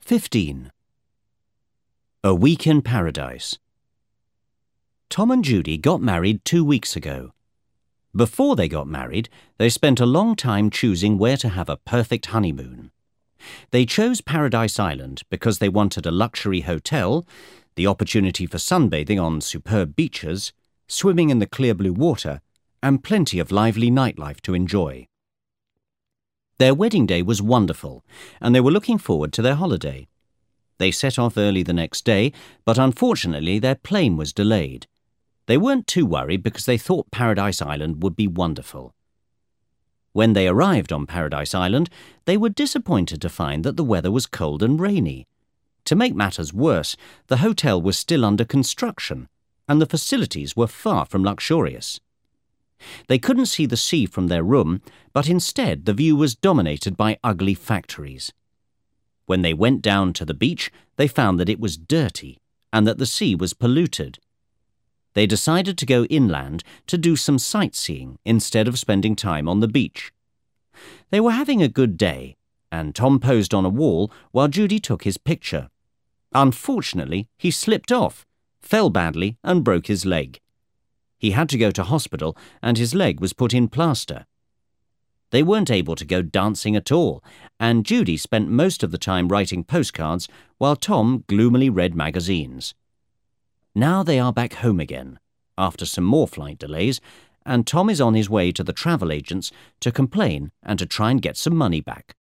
15. A Week in Paradise. Tom and Judy got married 2 weeks ago. Before they got married, they spent a long time choosing where to have a perfect honeymoon. They chose Paradise Island because they wanted a luxury hotel, the opportunity for sunbathing on superb beaches, swimming in the clear blue water, and plenty of lively nightlife to enjoy. Their wedding day was wonderful, and they were looking forward to their holiday. They set off early the next day, but unfortunately their plane was delayed. They weren't too worried because they thought Paradise Island would be wonderful. When they arrived on Paradise Island, they were disappointed to find that the weather was cold and rainy. To make matters worse, the hotel was still under construction, and the facilities were far from luxurious. They couldn't see the sea from their room, but instead the view was dominated by ugly factories. When they went down to the beach, they found that it was dirty and that the sea was polluted. They decided to go inland to do some sightseeing instead of spending time on the beach. They were having a good day, and Tom posed on a wall while Judy took his picture. Unfortunately, he slipped off, fell badly and broke his leg. He had to go to hospital and his leg was put in plaster. They weren't able to go dancing at all, and Judy spent most of the time writing postcards while Tom gloomily read magazines. Now they are back home again, after some more flight delays, and Tom is on his way to the travel agents to complain and to try and get some money back.